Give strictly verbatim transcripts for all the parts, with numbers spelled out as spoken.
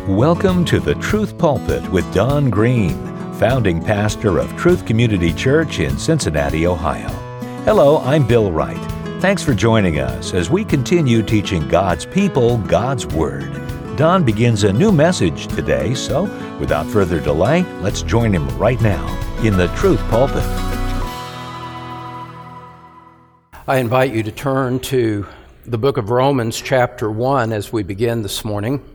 Welcome to the Truth Pulpit with Don Green, founding pastor of Truth Community Church in Cincinnati, Ohio. Hello, I'm Bill Wright. Thanks for joining us as we continue teaching God's people God's Word. Don begins a new message today, so without further delay, let's join him right now in the Truth Pulpit. I invite you to turn to the book of Romans, chapter one, as we begin this morning.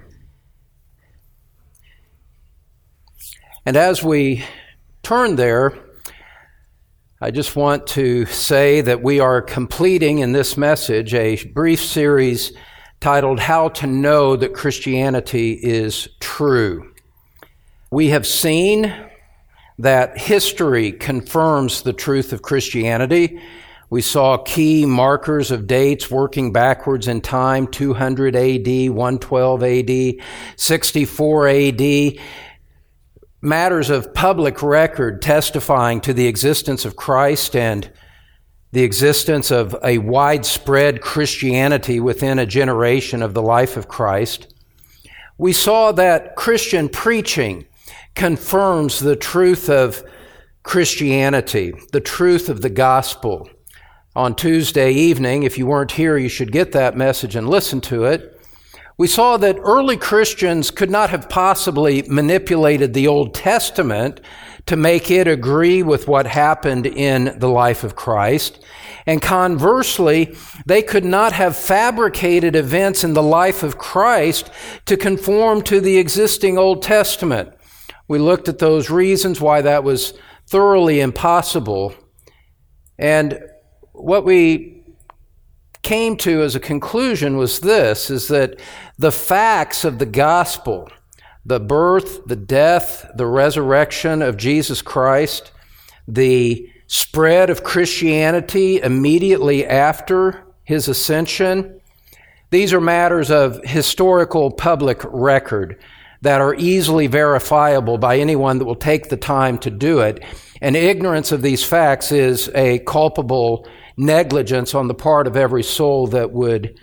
And as we turn there, I just want to say that we are completing in this message a brief series titled How to Know That Christianity is True. We have seen that history confirms the truth of Christianity. We saw key markers of dates working backwards in time, two hundred A D, one twelve A D, sixty-four A D, matters of public record testifying to the existence of Christ and the existence of a widespread Christianity within a generation of the life of Christ. We saw that Christian preaching confirms the truth of Christianity, the truth of the gospel. On Tuesday evening, if you weren't here, you should get that message and listen to it. We saw that early Christians could not have possibly manipulated the Old Testament to make it agree with what happened in the life of Christ. And conversely, they could not have fabricated events in the life of Christ to conform to the existing Old Testament. We looked at those reasons why that was thoroughly impossible. And what we came to as a conclusion was this, is that the facts of the gospel, the birth, the death, the resurrection of Jesus Christ, the spread of Christianity immediately after his ascension, these are matters of historical public record that are easily verifiable by anyone that will take the time to do it. And ignorance of these facts is a culpable negligence on the part of every soul that would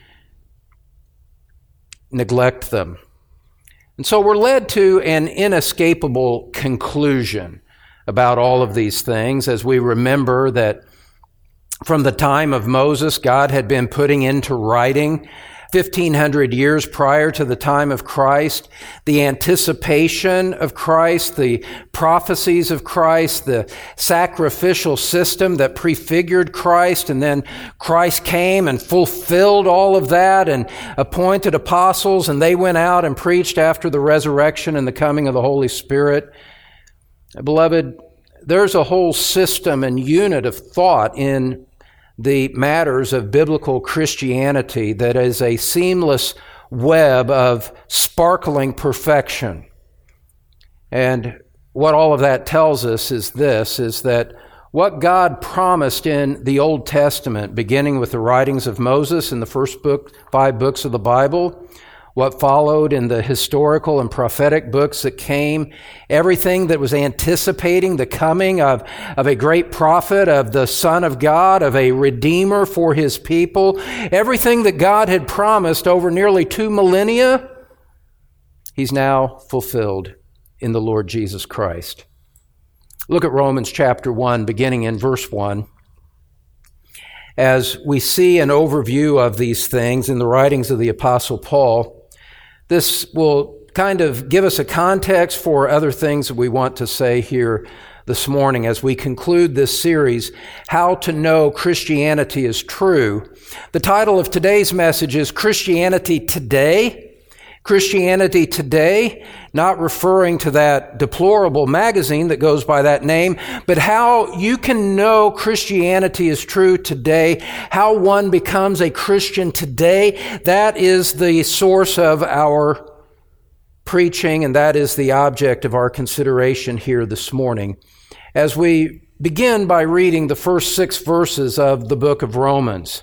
neglect them. And so we're led to an inescapable conclusion about all of these things as we remember that from the time of Moses, God had been putting into writing fifteen hundred years prior to the time of Christ, the anticipation of Christ, the prophecies of Christ, the sacrificial system that prefigured Christ, and then Christ came and fulfilled all of that and appointed apostles, and they went out and preached after the resurrection and the coming of the Holy Spirit. Beloved, there's a whole system and unit of thought in the matters of biblical Christianity that is a seamless web of sparkling perfection. And what all of that tells us is this, is that what God promised in the Old Testament, beginning with the writings of Moses in the first book, five books of the Bible, what followed in the historical and prophetic books that came, everything that was anticipating the coming of, of a great prophet, of the Son of God, of a Redeemer for his people, everything that God had promised over nearly two millennia, he's now fulfilled in the Lord Jesus Christ. Look at Romans chapter one, beginning in verse one. As we see an overview of these things in the writings of the Apostle Paul, this will kind of give us a context for other things that we want to say here this morning as we conclude this series, How to Know Christianity is True. The title of today's message is Christianity Today. Christianity Today, not referring to that deplorable magazine that goes by that name, but how you can know Christianity is true today, how one becomes a Christian today. That is the source of our preaching, and that is the object of our consideration here this morning. As we begin by reading the first six verses of the book of Romans,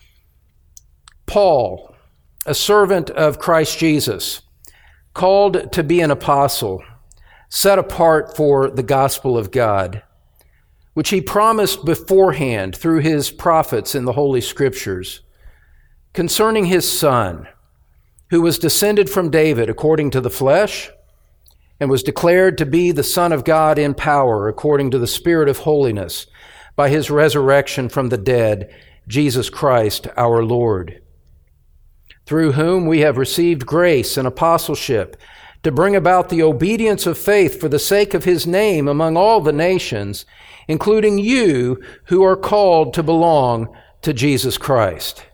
Paul, a servant of Christ Jesus, called to be an apostle, set apart for the gospel of God, which he promised beforehand through his prophets in the Holy Scriptures, concerning his Son, who was descended from David according to the flesh, and was declared to be the Son of God in power according to the Spirit of holiness, by his resurrection from the dead, Jesus Christ our Lord, through whom we have received grace and apostleship to bring about the obedience of faith for the sake of his name among all the nations, including you who are called to belong to Jesus Christ.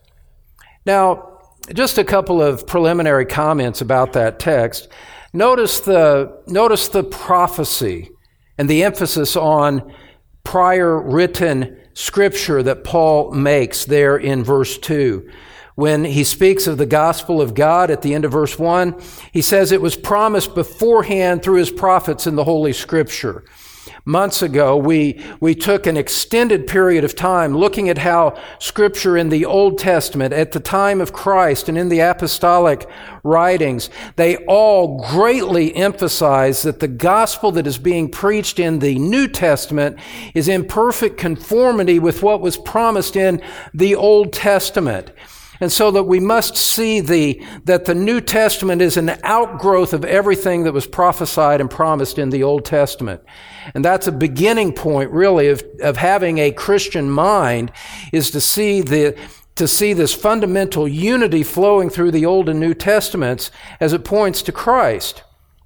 Now, just a couple of preliminary comments about that text. Notice the, notice the prophecy and the emphasis on prior written scripture that Paul makes there in verse two. When he speaks of the gospel of God at the end of verse one, he says it was promised beforehand through his prophets in the Holy Scripture. Months ago, we, we took an extended period of time looking at how Scripture in the Old Testament, at the time of Christ and in the apostolic writings, they all greatly emphasize that the gospel that is being preached in the New Testament is in perfect conformity with what was promised in the Old Testament. And so that we must see the, that the New Testament is an outgrowth of everything that was prophesied and promised in the Old Testament. And that's a beginning point, really, of, of having a Christian mind, is to see the, to see this fundamental unity flowing through the Old and New Testaments as it points to Christ.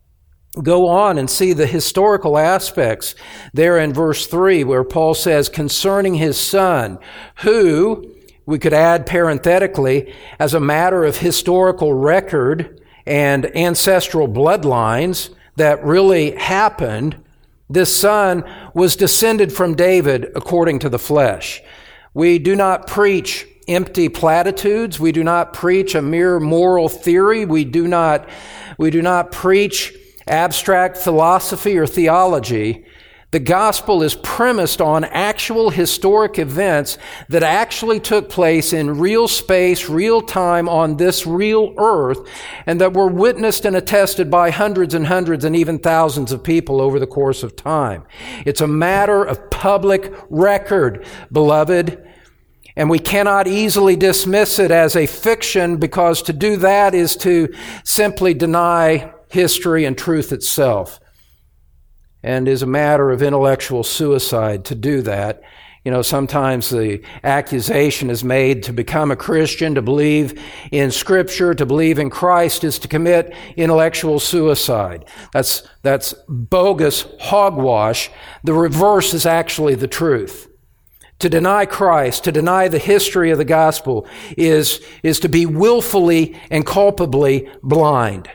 Go on and see the historical aspects there in verse three, where Paul says, concerning his Son, who, we could add parenthetically, as a matter of historical record and ancestral bloodlines that really happened, this Son was descended from David according to the flesh. We do not preach empty platitudes. We do not preach a mere moral theory. We do not, we do not preach abstract philosophy or theology. The gospel is premised on actual historic events that actually took place in real space, real time on this real earth, and that were witnessed and attested by hundreds and hundreds and even thousands of people over the course of time. It's a matter of public record, beloved, and we cannot easily dismiss it as a fiction, because to do that is to simply deny history and truth itself. And is a matter of intellectual suicide to do that. You know, sometimes the accusation is made to become a Christian, to believe in Scripture, to believe in Christ, is to commit intellectual suicide. That's, that's bogus hogwash. The reverse is actually the truth. To deny Christ, to deny the history of the gospel, is, is to be willfully and culpably blind.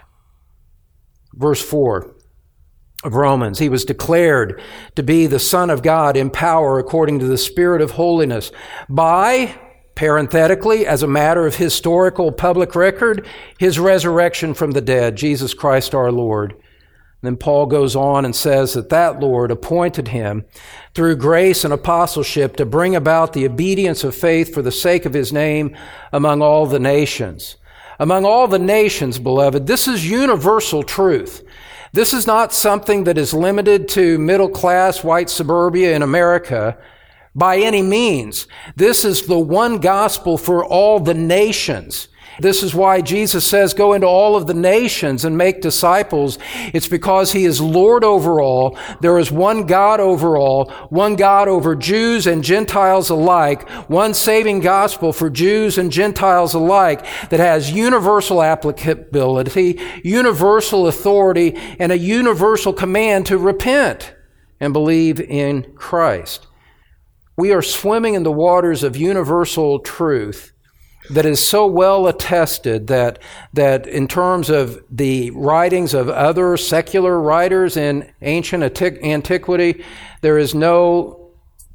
Verse four. Of Romans, he was declared to be the Son of God in power according to the Spirit of holiness by, parenthetically, as a matter of historical public record, his resurrection from the dead, Jesus Christ our Lord. And then Paul goes on and says that that Lord appointed him through grace and apostleship to bring about the obedience of faith for the sake of his name among all the nations. Among all the nations, beloved, this is universal truth. This is not something that is limited to middle-class white suburbia in America by any means. This is the one gospel for all the nations. This is why Jesus says, go into all of the nations and make disciples. It's because he is Lord over all. There is one God over all, one God over Jews and Gentiles alike, one saving gospel for Jews and Gentiles alike that has universal applicability, universal authority, and a universal command to repent and believe in Christ. We are swimming in the waters of universal truth that is so well attested that, that in terms of the writings of other secular writers in ancient antiquity, there is no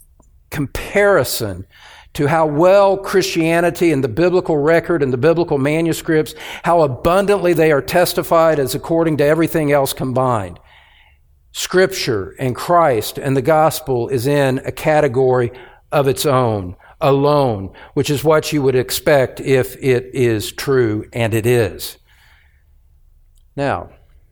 comparison to how well Christianity and the biblical record and the biblical manuscripts, how abundantly they are testified as according to everything else combined. Scripture and Christ and the gospel is in a category of its own, alone, which is what you would expect if it is true, and it is. Now,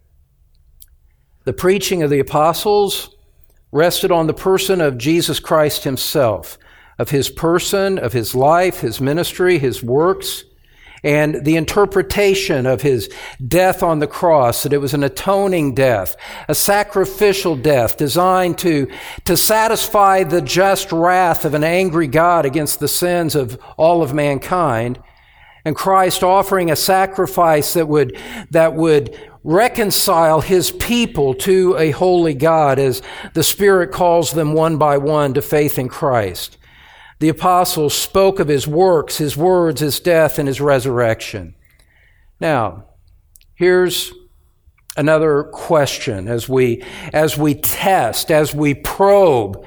the preaching of the apostles rested on the person of Jesus Christ himself, of his person, of his life, his ministry, his works, and the interpretation of his death on the cross, that it was an atoning death, a sacrificial death designed to, to satisfy the just wrath of an angry God against the sins of all of mankind, and Christ offering a sacrifice that would, that would reconcile his people to a holy God as the Spirit calls them one by one to faith in Christ. The apostles spoke of his works, his words, his death, and his resurrection. Now, here's another question as we, as we test, as we probe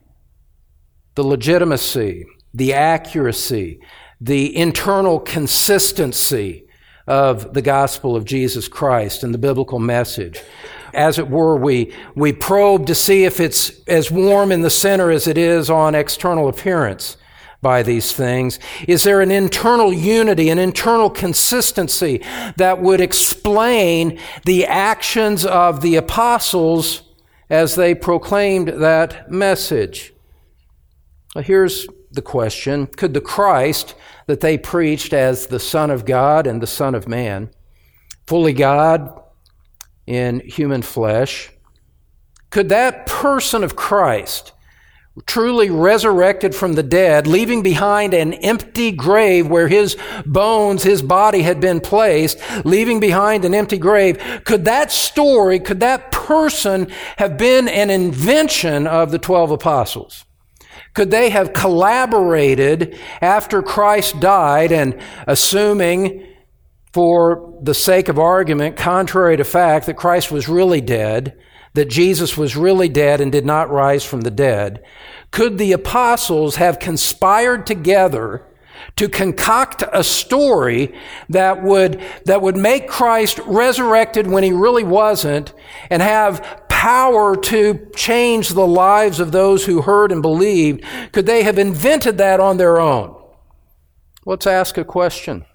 the legitimacy, the accuracy, the internal consistency of the gospel of Jesus Christ and the biblical message. As it were, we, we probe to see if it's as warm in the center as it is on external appearance by these things. Is there an internal unity, an internal consistency that would explain the actions of the apostles as they proclaimed that message? Well, here's the question. Could the Christ that they preached as the Son of God and the Son of Man, fully God in human flesh, could that person of Christ, truly resurrected from the dead, leaving behind an empty grave where his bones, his body had been placed, leaving behind an empty grave, could that story, could that person have been an invention of the twelve apostles? Could they have collaborated after Christ died and, assuming for the sake of argument, contrary to fact, that Christ was really dead, that Jesus was really dead and did not rise from the dead, could the apostles have conspired together to concoct a story that would, that would make Christ resurrected when he really wasn't and have power to change the lives of those who heard and believed? Could they have invented that on their own? Let's ask a question,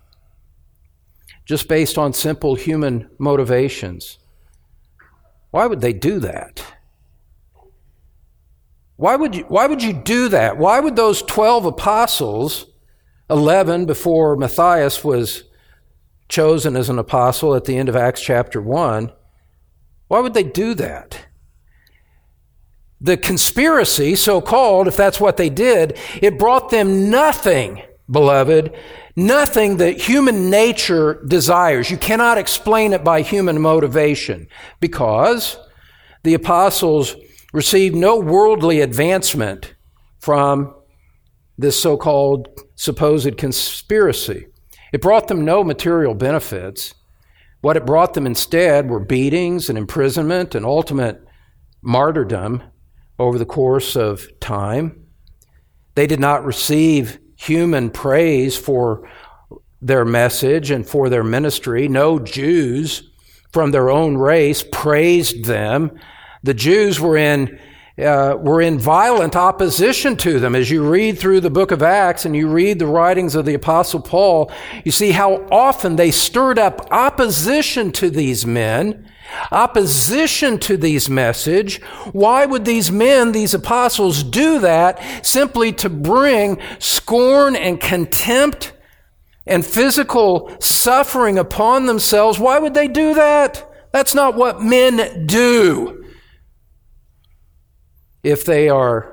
just based on simple human motivations. Why would they do that? Why would you, why would you do that? Why would those twelve apostles, eleven before Matthias was chosen as an apostle at the end of Acts chapter one, why would they do that? The conspiracy, so-called, if that's what they did, it brought them nothing, beloved, nothing that human nature desires. You cannot explain it by human motivation, because the apostles received no worldly advancement from this so-called supposed conspiracy. It brought them no material benefits. What it brought them instead were beatings and imprisonment and ultimate martyrdom over the course of time. They did not receive human praise for their message and for their ministry. No Jews from their own race praised them. The Jews were in uh, were in violent opposition to them. As you read through the book of Acts and you read the writings of the Apostle Paul, you see how often they stirred up opposition to these men, opposition to these message. Why would these men, these apostles, do that? Simply to bring scorn and contempt and physical suffering upon themselves. Why would they do that? That's not what men do if they are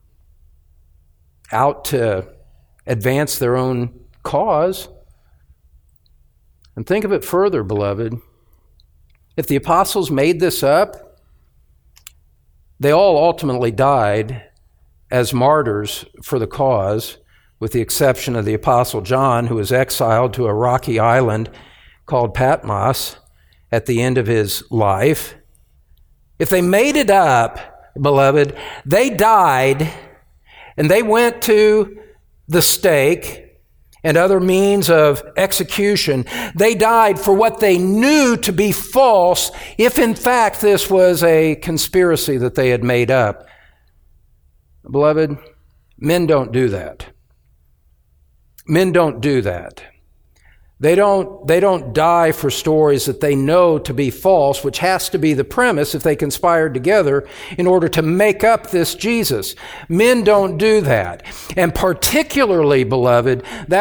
out to advance their own cause. And think of it further, beloved. If the apostles made this up, they all ultimately died as martyrs for the cause, with the exception of the Apostle John, who was exiled to a rocky island called Patmos at the end of his life. If they made it up, beloved, they died and they went to the stake and other means of execution. They died for what they knew to be false, if in fact this was a conspiracy that they had made up. Beloved, men don't do that. Men don't do that. They don't, they don't die for stories that they know to be false, which has to be the premise if they conspired together in order to make up this Jesus. Men don't do that. And particularly, beloved, that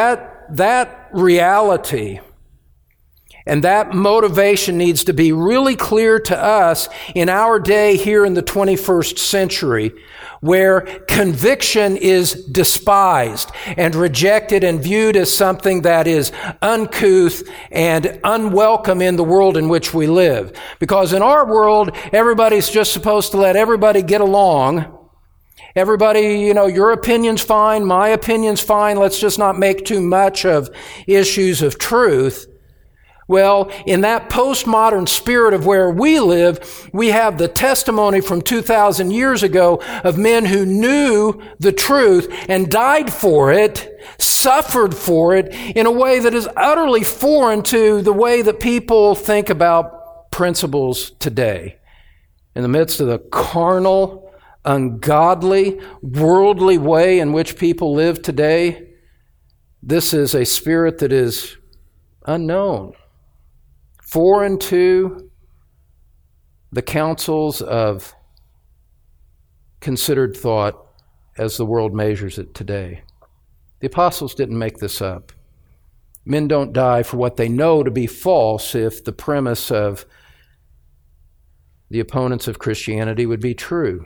that reality and that motivation needs to be really clear to us in our day here in the twenty-first century, where conviction is despised and rejected and viewed as something that is uncouth and unwelcome in the world in which we live. Because in our world, everybody's just supposed to let everybody get along. Everybody, you know, your opinion's fine, my opinion's fine, let's just not make too much of issues of truth. Well, in that postmodern spirit of where we live, we have the testimony from two thousand years ago of men who knew the truth and died for it, suffered for it in a way that is utterly foreign to the way that people think about principles today. In the midst of the carnal, ungodly, worldly way in which people live today, this is a spirit that is unknown, foreign to the counsels of considered thought as the world measures it today. The apostles didn't make this up. Men don't die for what they know to be false if the premise of the opponents of Christianity would be true.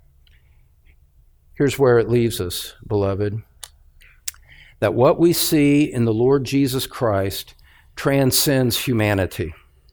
Here's where it leaves us, beloved, that what we see in the Lord Jesus Christ transcends humanity.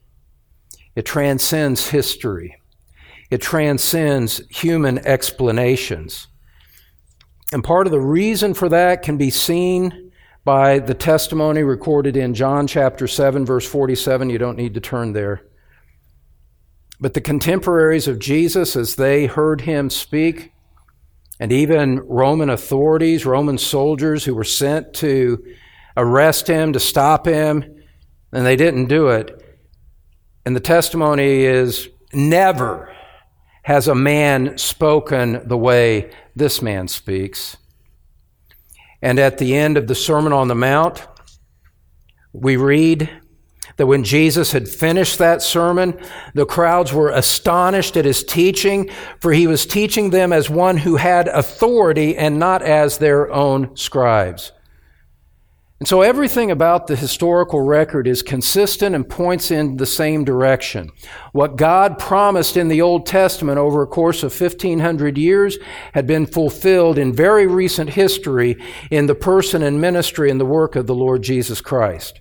It transcends history. It transcends human explanations. And part of the reason for that can be seen by the testimony recorded in John chapter seven, verse forty-seven. You don't need to turn there. But the contemporaries of Jesus, as they heard him speak, and even Roman authorities, Roman soldiers who were sent to arrest him, to stop him, and they didn't do it. And the testimony is, never has a man spoken the way this man speaks. And at the end of the Sermon on the Mount, we read that when Jesus had finished that sermon, the crowds were astonished at his teaching, for he was teaching them as one who had authority and not as their own scribes. And so everything about the historical record is consistent and points in the same direction. What God promised in the Old Testament over a course of fifteen hundred years had been fulfilled in very recent history in the person and ministry and the work of the Lord Jesus Christ.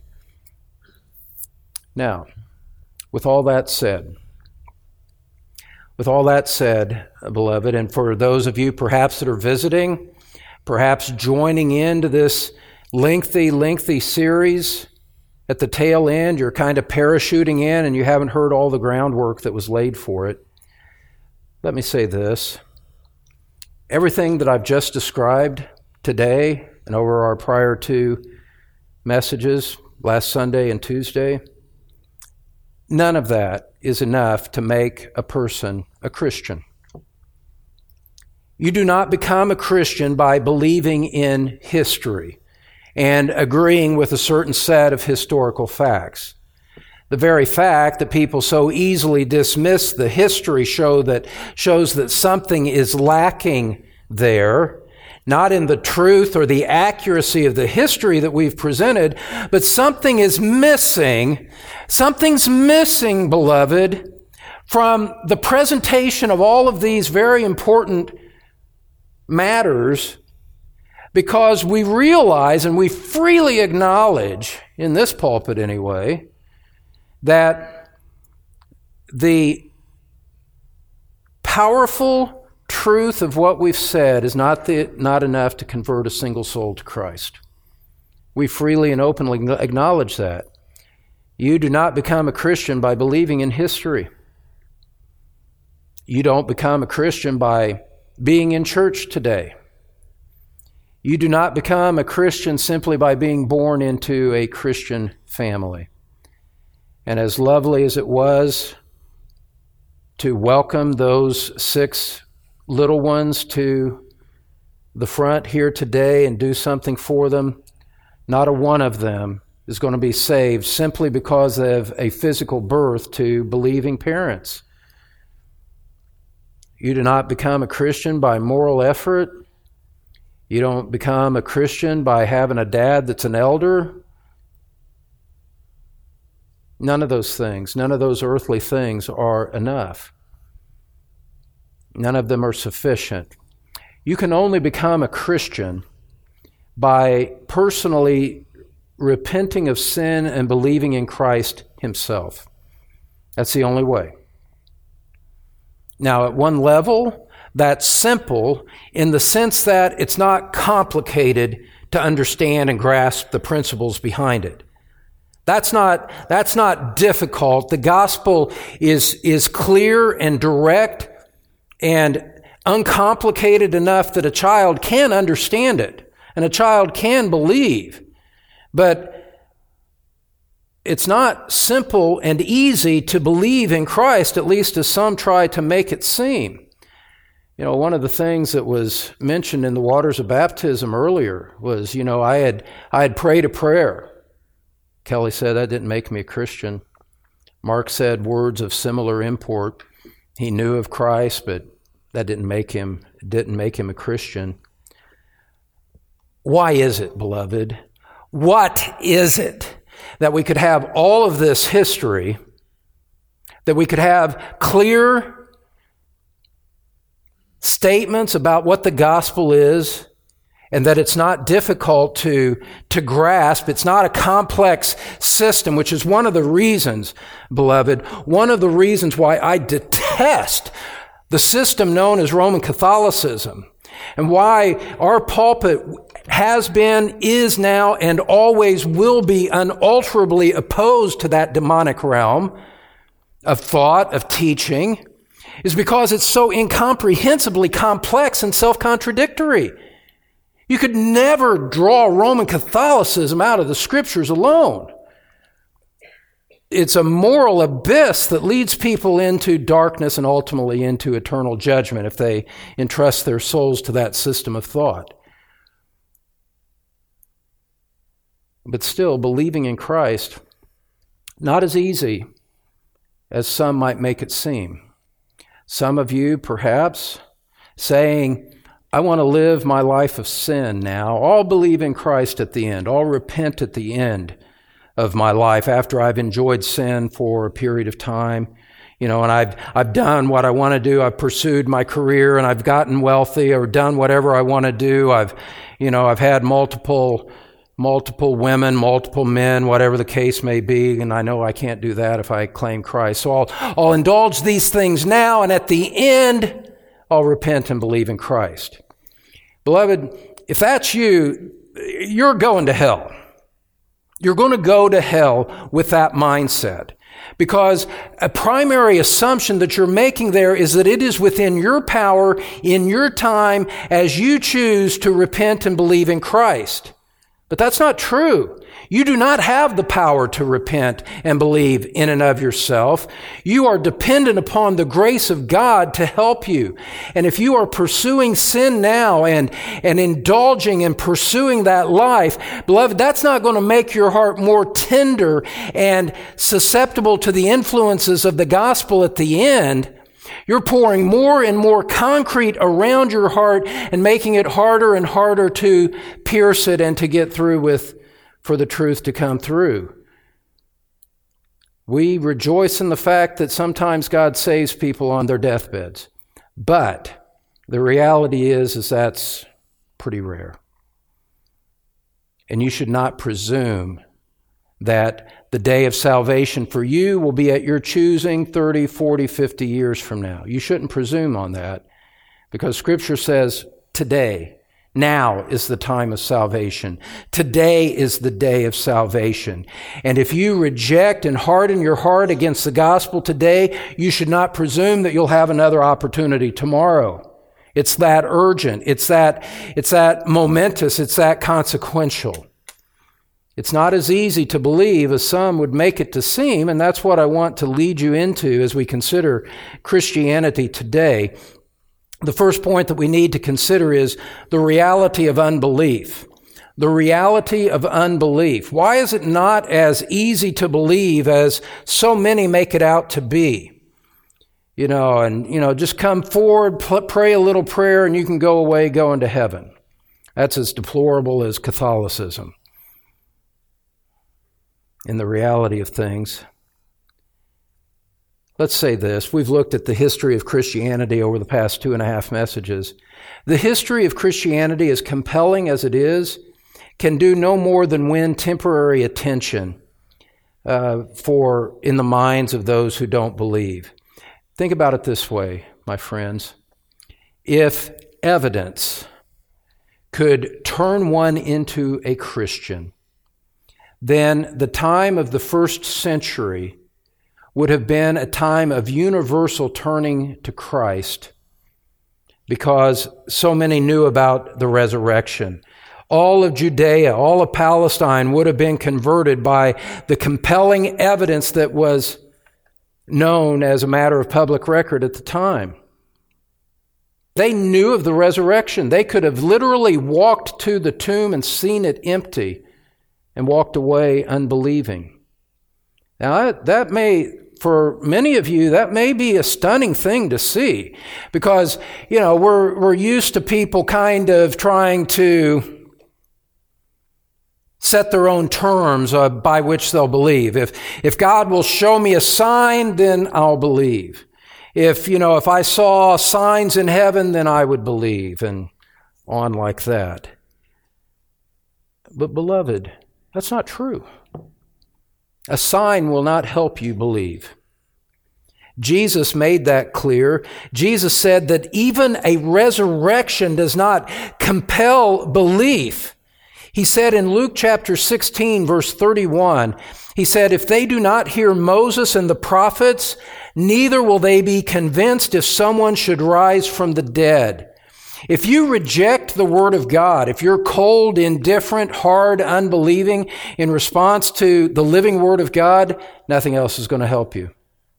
Now, with all that said, with all that said, beloved, and for those of you perhaps that are visiting, perhaps joining into this lengthy, lengthy series, at the tail end, you're kind of parachuting in and you haven't heard all the groundwork that was laid for it. Let me say this. Everything that I've just described today and over our prior two messages, last Sunday and Tuesday, none of that is enough to make a person a Christian. You do not become a Christian by believing in history and agreeing with a certain set of historical facts. The very fact that people so easily dismiss the history show that, shows that something is lacking there, not in the truth or the accuracy of the history that we've presented, but something is missing. Something's missing, beloved, from the presentation of all of these very important matters, because we realize and we freely acknowledge, in this pulpit anyway, that the powerful truth of what we've said is not, the, not enough to convert a single soul to Christ. We freely and openly acknowledge that. You do not become a Christian by believing in history. You don't become a Christian by being in church today. You do not become a Christian simply by being born into a Christian family. And as lovely as it was to welcome those six little ones to the front here today and do something for them, not a one of them is going to be saved simply because they have a physical birth to believing parents. You do not become a Christian by moral effort. You don't become a Christian by having a dad that's an elder. None of those things, none of those earthly things are enough. None of them are sufficient. You can only become a Christian by personally repenting of sin and believing in Christ Himself. That's the only way. Now, at one level, that's simple in the sense that it's not complicated to understand and grasp the principles behind it. That's not, that's not difficult. The gospel is, is clear and direct and uncomplicated enough that a child can understand it and a child can believe. But it's not simple and easy to believe in Christ, at least as some try to make it seem. You know, one of the things that was mentioned in the waters of baptism earlier was, you know, I had I had prayed a prayer. Kelly said that didn't make me a Christian. Mark said words of similar import. He knew of Christ, but that didn't make him didn't make him a Christian. Why is it, beloved? What is it that we could have all of this history, that we could have clear statements about what the gospel is, and that it's not difficult to, to grasp. It's not a complex system, which is one of the reasons, beloved, one of the reasons why I detest the system known as Roman Catholicism, and why our pulpit has been, is now, and always will be unalterably opposed to that demonic realm of thought, of teaching, is because it's so incomprehensibly complex and self-contradictory. You could never draw Roman Catholicism out of the Scriptures alone. It's a moral abyss that leads people into darkness and ultimately into eternal judgment if they entrust their souls to that system of thought. But still, believing in Christ, not as easy as some might make it seem. Some of you, perhaps, saying, I want to live my life of sin now. I'll believe in Christ at the end. I'll repent at the end of my life after I've enjoyed sin for a period of time. You know, and I've, I've done what I want to do. I've pursued my career and I've gotten wealthy or done whatever I want to do. I've, you know, I've had multiple multiple women, multiple men, whatever the case may be, and I know I can't do that if I claim Christ. So I'll, I'll indulge these things now, and at the end, I'll repent and believe in Christ. Beloved, if that's you, you're going to hell. You're going to go to hell with that mindset. Because a primary assumption that you're making there is that it is within your power, in your time, as you choose to repent and believe in Christ. But that's not true. You do not have the power to repent and believe in and of yourself. You are dependent upon the grace of God to help you. And if you are pursuing sin now and, and indulging and pursuing that life, beloved, that's not going to make your heart more tender and susceptible to the influences of the gospel at the end. You're pouring more and more concrete around your heart and making it harder and harder to pierce it and to get through with, for the truth to come through. We rejoice in the fact that sometimes God saves people on their deathbeds. But the reality is, is that's pretty rare. And you should not presume that the day of salvation for you will be at your choosing thirty, forty, fifty years from now. You shouldn't presume on that, because Scripture says today, now is the time of salvation. Today is the day of salvation. And if you reject and harden your heart against the gospel today, you should not presume that you'll have another opportunity tomorrow. It's that urgent. It's that, it's that momentous. It's that consequential. It's not as easy to believe as some would make it to seem, and that's what I want to lead you into as we consider Christianity today. The first point that we need to consider is the reality of unbelief. The reality of unbelief. Why is it not as easy to believe as so many make it out to be? You know, and, you know, just come forward, pray a little prayer, and you can go away, go into heaven. That's as deplorable as Catholicism in the reality of things. Let's say this. We've looked at the history of Christianity over the past two and a half messages. The history of Christianity, as compelling as it is, can do no more than win temporary attention uh, for in the minds of those who don't believe. Think about it this way, my friends. If evidence could turn one into a Christian, then the time of the first century would have been a time of universal turning to Christ, because so many knew about the resurrection. All of Judea, all of Palestine would have been converted by the compelling evidence that was known as a matter of public record at the time. They knew of the resurrection. They could have literally walked to the tomb and seen it empty and walked away unbelieving. Now, that may, for many of you, that may be a stunning thing to see, because, you know, we're we're used to people kind of trying to set their own terms uh, by which they'll believe. If if God will show me a sign, then I'll believe. If, you know, if I saw signs in heaven, then I would believe, and on like that. But beloved, that's not true. A sign will not help you believe. Jesus made that clear. Jesus said that even a resurrection does not compel belief. He said in Luke chapter sixteen, verse thirty-one, he said, "If they do not hear Moses and the prophets, neither will they be convinced if someone should rise from the dead." If you reject the Word of God, if you're cold, indifferent, hard, unbelieving in response to the living Word of God, nothing else is going to help you.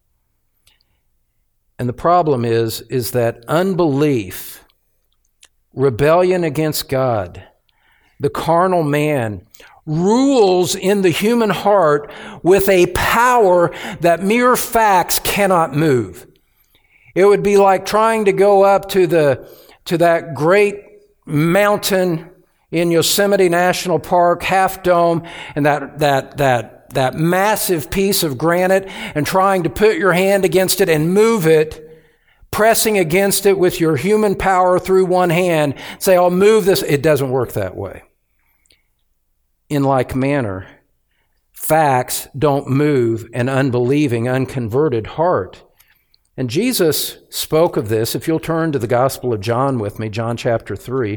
And the problem is, is that unbelief, rebellion against God, the carnal man, rules in the human heart with a power that mere facts cannot move. It would be like trying to go up to the to that great mountain in Yosemite National Park, Half Dome, and that that that that massive piece of granite, and trying to put your hand against it and move it, pressing against it with your human power through one hand, say, "I'll move this." It doesn't work that way. In like manner, facts don't move an unbelieving, unconverted heart. And Jesus spoke of this. If you'll turn to the Gospel of John with me, John chapter three.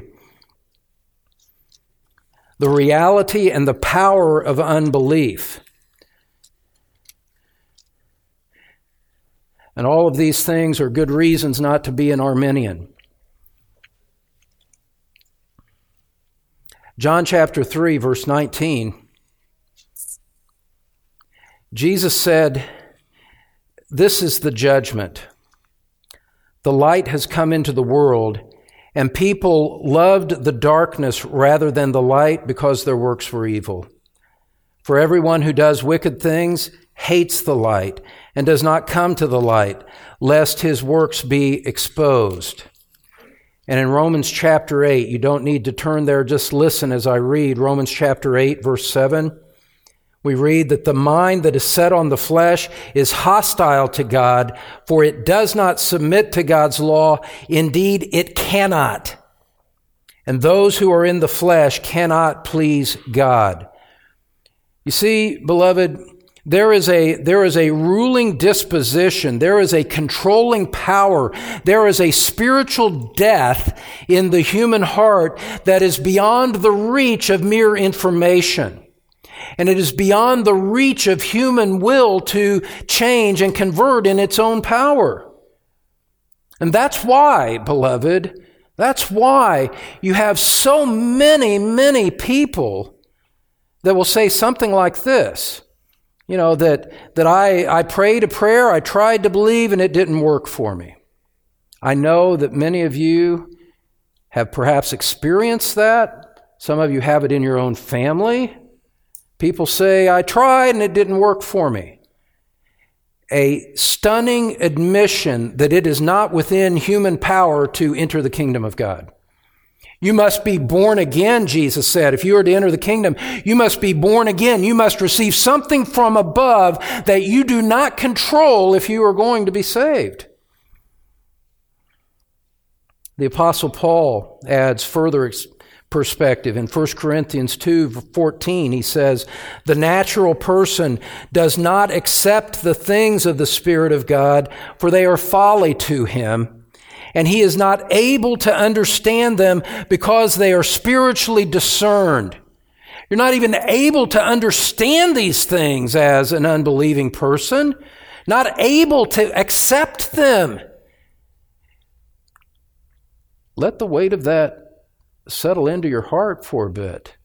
The reality and the power of unbelief. And all of these things are good reasons not to be an Arminian. John chapter three, verse nineteen. Jesus said, "This is the judgment. The light has come into the world, and people loved the darkness rather than the light because their works were evil. For everyone who does wicked things hates the light and does not come to the light, lest his works be exposed." And in Romans chapter eight, you don't need to turn there, just listen as I read. Romans chapter eight, verse seven. We read that the mind that is set on the flesh is hostile to God, for it does not submit to God's law. Indeed, it cannot. And those who are in the flesh cannot please God. You see, beloved, there is a, there is a ruling disposition. There is a controlling power. There is a spiritual death in the human heart that is beyond the reach of mere information. And it is beyond the reach of human will to change and convert in its own power. And that's why, beloved, that's why you have so many, many people that will say something like this. You know, that, that I, I prayed a prayer, I tried to believe, and it didn't work for me. I know that many of you have perhaps experienced that. Some of you have it in your own family. People say, "I tried and it didn't work for me." A stunning admission that it is not within human power to enter the kingdom of God. You must be born again, Jesus said. If you are to enter the kingdom, you must be born again. You must receive something from above that you do not control if you are going to be saved. The Apostle Paul adds further perspective. In First Corinthians two fourteen, he says, "The natural person does not accept the things of the Spirit of God, for they are folly to him, and he is not able to understand them because they are spiritually discerned." You're not even able to understand these things as an unbelieving person, not able to accept them. Let the weight of that settle into your heart for a bit.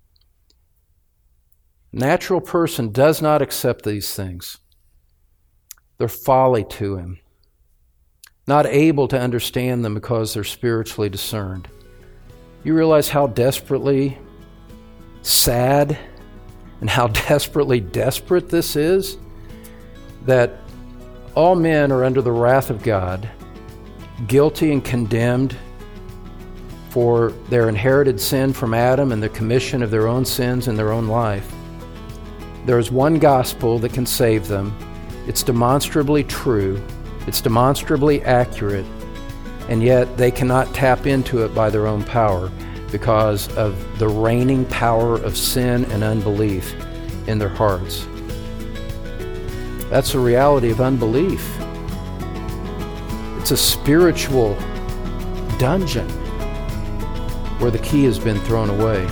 Natural person does not accept these things. They're folly to him. Not able to understand them because they're spiritually discerned. You realize how desperately sad and how desperately desperate this is? That all men are under the wrath of God, guilty and condemned for their inherited sin from Adam and the commission of their own sins in their own life. There is one gospel that can save them. It's demonstrably true. It's demonstrably accurate. And yet they cannot tap into it by their own power because of the reigning power of sin and unbelief in their hearts. That's the reality of unbelief. It's a spiritual dungeon where the key has been thrown away.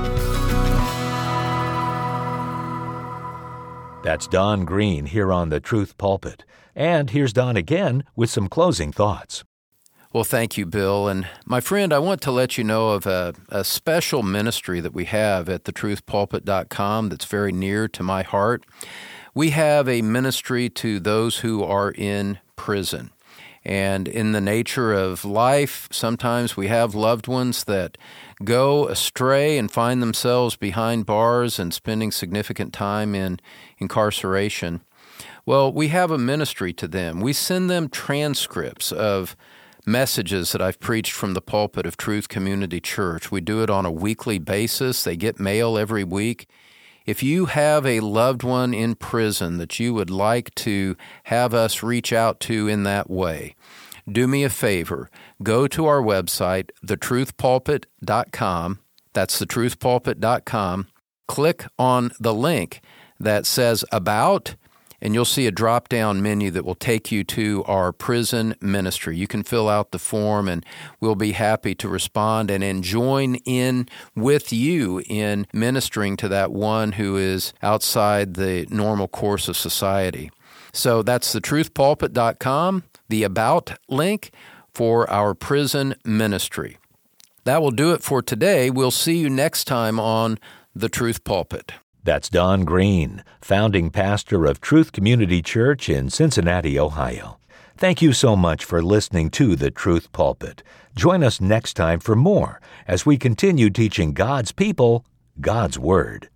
That's Don Green here on the Truth Pulpit. And here's Don again with some closing thoughts. Well, thank you, Bill. And my friend, I want to let you know of a, a special ministry that we have at the truth pulpit dot com that's very near to my heart. We have a ministry to those who are in prison. And in the nature of life, sometimes we have loved ones that go astray and find themselves behind bars and spending significant time in incarceration. Well, we have a ministry to them. We send them transcripts of messages that I've preached from the pulpit of Truth Community Church. We do it on a weekly basis. They get mail every week. If you have a loved one in prison that you would like to have us reach out to in that way, do me a favor. Go to our website, the truth pulpit dot com. That's the truth pulpit dot com. Click on the link that says About, and you'll see a drop-down menu that will take you to our prison ministry. You can fill out the form, and we'll be happy to respond and, and join in with you in ministering to that one who is outside the normal course of society. So that's the truth pulpit dot com, the About link for our prison ministry. That will do it for today. We'll see you next time on The Truth Pulpit. That's Don Green, founding pastor of Truth Community Church in Cincinnati, Ohio. Thank you so much for listening to The Truth Pulpit. Join us next time for more as we continue teaching God's people God's Word.